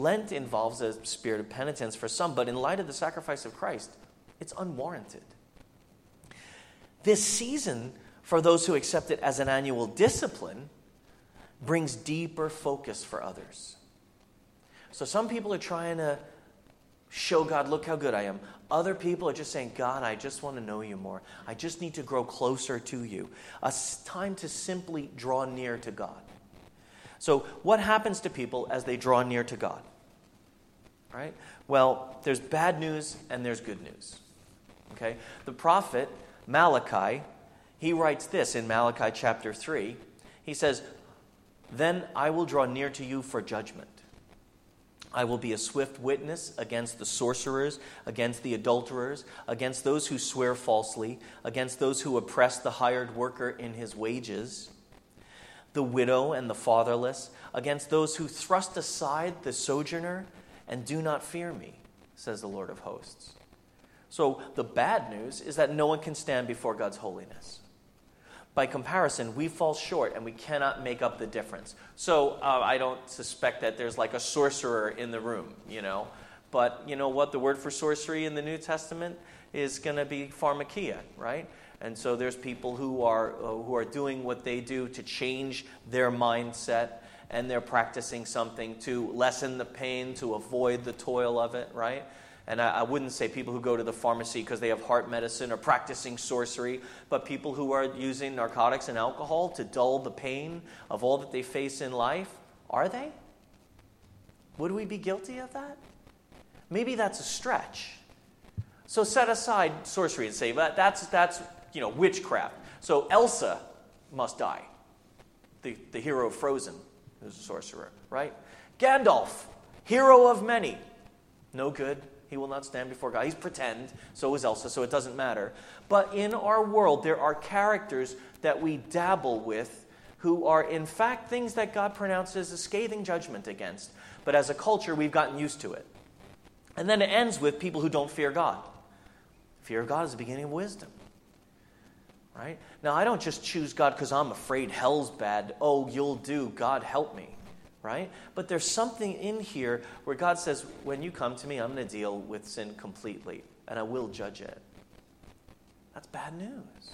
Lent involves a spirit of penitence for some, but in light of the sacrifice of Christ, it's unwarranted. This season, for those who accept it as an annual discipline, brings deeper focus for others. So some people are trying to show God, look how good I am. Other people are just saying, God, I just want to know you more. I just need to grow closer to you. A time to simply draw near to God. So what happens to people as they draw near to God? Right? Well, there's bad news and there's good news. Okay? The prophet Malachi, he writes this in Malachi chapter 3. He says, then I will draw near to you for judgment. I will be a swift witness against the sorcerers, against the adulterers, against those who swear falsely, against those who oppress the hired worker in his wages, the widow and the fatherless, against those who thrust aside the sojourner and do not fear me, says the Lord of hosts. So the bad news is that no one can stand before God's holiness. By comparison, we fall short and we cannot make up the difference. So I don't suspect that there's like a sorcerer in the room, But you know what? The word for sorcery in the New Testament is going to be pharmakia, right? And so there's people who are doing what they do to change their mindset, and they're practicing something to lessen the pain, to avoid the toil of it, right? And I wouldn't say people who go to the pharmacy because they have heart medicine or practicing sorcery, but people who are using narcotics and alcohol to dull the pain of all that they face in life. Are they? Would we be guilty of that? Maybe that's a stretch. So set aside sorcery and say that's witchcraft. So Elsa must die. The hero of Frozen, who's a sorcerer, right? Gandalf, hero of many. No good. He will not stand before God. He's pretend. So is Elsa, so it doesn't matter. But in our world, there are characters that we dabble with who are, in fact, things that God pronounces a scathing judgment against. But as a culture, we've gotten used to it. And then it ends with people who don't fear God. Fear of God is the beginning of wisdom. Right? Now, I don't just choose God because I'm afraid hell's bad. Oh, you'll do. God, help me. Right? But there's something in here where God says, when you come to me, I'm going to deal with sin completely, and I will judge it. That's bad news.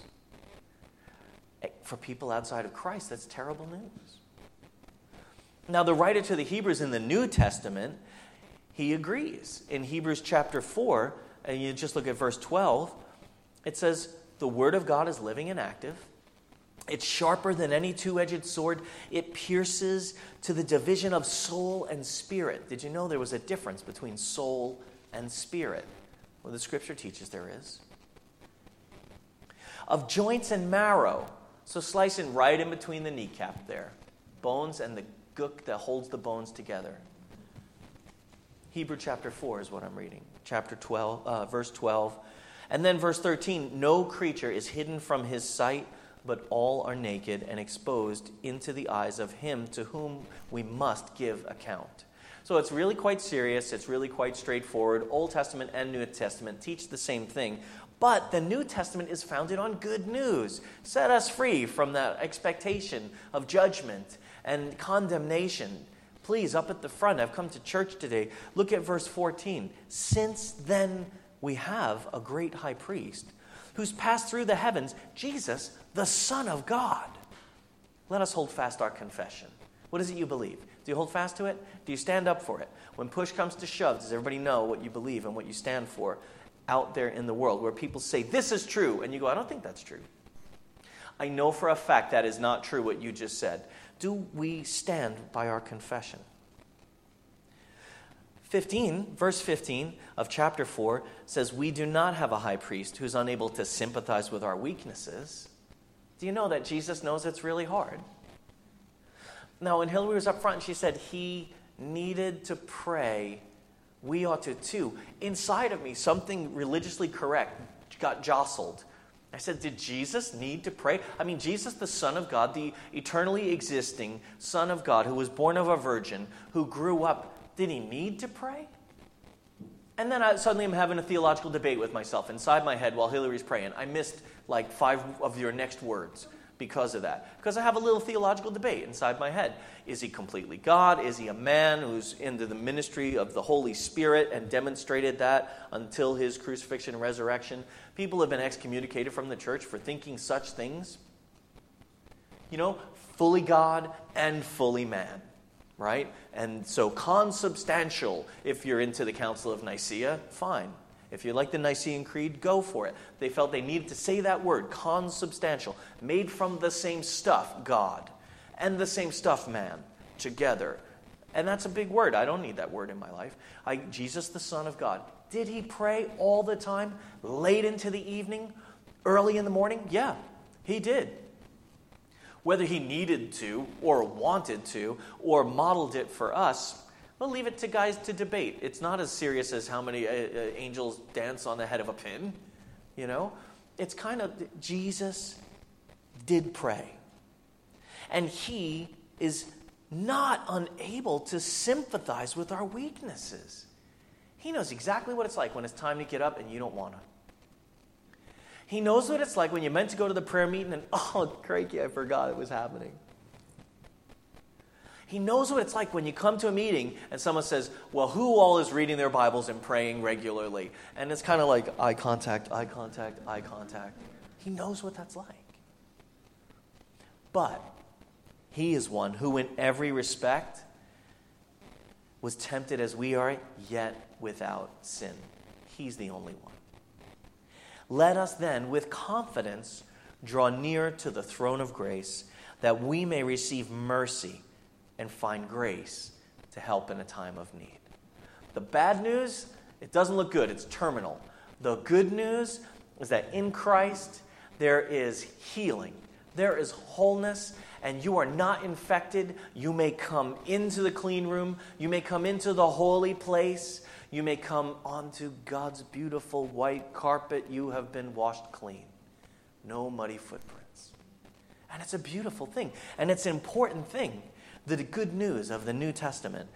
For people outside of Christ, that's terrible news. Now, the writer to the Hebrews in the New Testament, he agrees. In Hebrews chapter 4, and you just look at verse 12, it says, the word of God is living and active. It's sharper than any two-edged sword. It pierces to the division of soul and spirit. Did you know there was a difference between soul and spirit? Well, the scripture teaches there is. Of joints and marrow. So slicing right in between the kneecap there. Bones and the gook that holds the bones together. Hebrew chapter 4 is what I'm reading. Chapter 12, verse 12. And then verse 13. No creature is hidden from his sight, but all are naked and exposed into the eyes of him to whom we must give account. So it's really quite serious. It's really quite straightforward. Old Testament and New Testament teach the same thing. But the New Testament is founded on good news. Set us free from that expectation of judgment and condemnation. Please, up at the front, I've come to church today. Look at verse 14. Since then we have a great high priest who's passed through the heavens, Jesus, the Son of God. Let us hold fast our confession. What is it you believe? Do you hold fast to it? Do you stand up for it? When push comes to shove, does everybody know what you believe and what you stand for out there in the world, where people say, this is true, and you go, I don't think that's true. I know for a fact that is not true what you just said. Do we stand by our confession? Verse 15 of chapter 4 says, we do not have a high priest who's unable to sympathize with our weaknesses. Do you know that Jesus knows it's really hard? Now, when Hillary was up front, she said he needed to pray. We ought to too. Inside of me, something religiously correct got jostled. I said, did Jesus need to pray? I mean, Jesus, the Son of God, the eternally existing Son of God, who was born of a virgin, who grew up, did he need to pray? And then suddenly I'm having a theological debate with myself inside my head while Hillary's praying. I missed like 5 of your next words. because of that. Because I have a little theological debate inside my head. Is he completely God? Is he a man who's into the ministry of the Holy Spirit and demonstrated that until his crucifixion and resurrection? People have been excommunicated from the church for thinking such things. You know, fully God and fully man, right? And so consubstantial, if you're into the Council of Nicaea, fine. If you like the Nicene Creed, go for it. They felt they needed to say that word, consubstantial, made from the same stuff, God, and the same stuff, man, together. And that's a big word. I don't need that word in my life. Jesus, the Son of God. Did he pray all the time, late into the evening, early in the morning? Yeah, he did. Whether he needed to, or wanted to, or modeled it for us, we'll leave it to guys to debate. It's not as serious as how many angels dance on the head of a pin, you know. It's kind of, Jesus did pray. And he is not unable to sympathize with our weaknesses. He knows exactly what it's like when it's time to get up and you don't want to. He knows what it's like when you're meant to go to the prayer meeting and, oh, crikey, I forgot it was happening. He knows what it's like when you come to a meeting and someone says, well, who all is reading their Bibles and praying regularly? And it's kind of like eye contact, eye contact, eye contact. He knows what that's like. But he is one who in every respect was tempted as we are, yet without sin. He's the only one. Let us then, with confidence, draw near to the throne of grace, that we may receive mercy and find grace to help in a time of need. The bad news, it doesn't look good. It's terminal. The good news is that in Christ, there is healing. There is wholeness, and you are not infected. You may come into the clean room. You may come into the holy place. You may come onto God's beautiful white carpet. You have been washed clean. No muddy footprints. And it's a beautiful thing. And it's an important thing. The good news of the New Testament